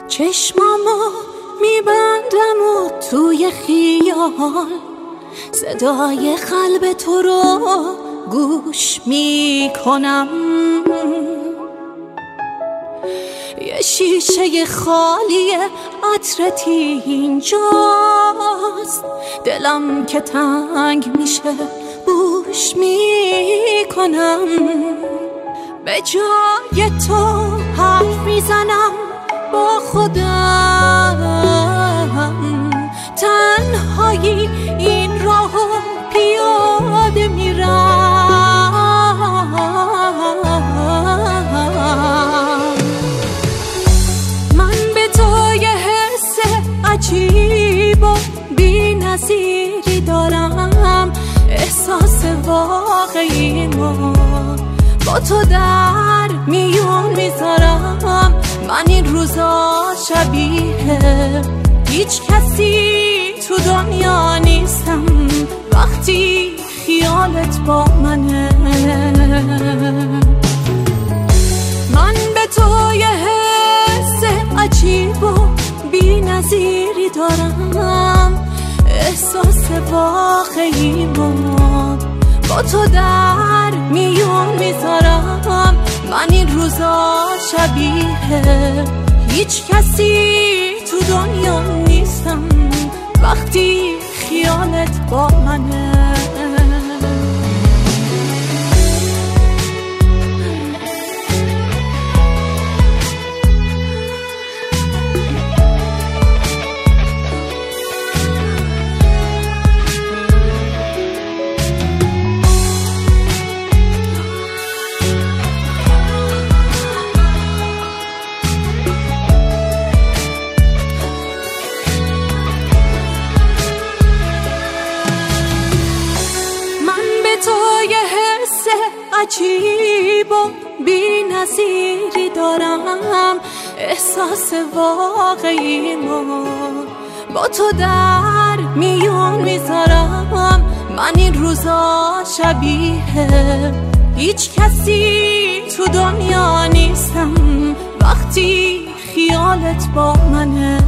چشمامو میبندم و توی خیال صدای قلب تو رو گوش میکنم. یه شیشه خالی عطرتی اینجاست، دلم که تنگ میشه بوش میکنم. به جای تو حرف میزنم با خودم، تنهایی این راهو پیاده میرم. من به تو یه حس عجیب و بی نظیری دارم، احساس واقعی ما با تو در میون میذارم. من این روزا شبیه هیچ کسی تو دنیا نیستم وقتی خیالت با منه. من به تو یه حس عجیب و بی نظیری دارم، احساس واقعی با تو در میون میذارم. من این روزا شبیه هیچ کسی تو دنیا نیستم وقتی خیالت با منه. عجیب و بی نظیری دارم، احساس واقعی با تو در میون میذارم. من این روزا شبیه هیچ کسی تو دنیا نیستم وقتی خیالت با منه.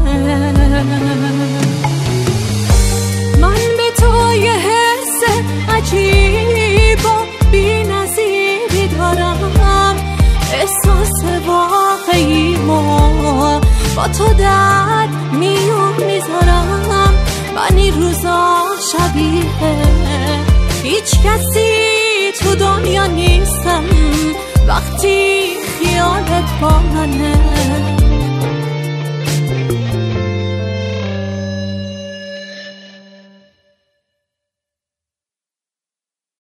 من به تو یه حس عجیب و بی نظیری دارم، احساس واقعی با تو در میون میذارم. من این روزا شبیه هیچ کسی تو دنیا نیستم وقتی خیالت با منه.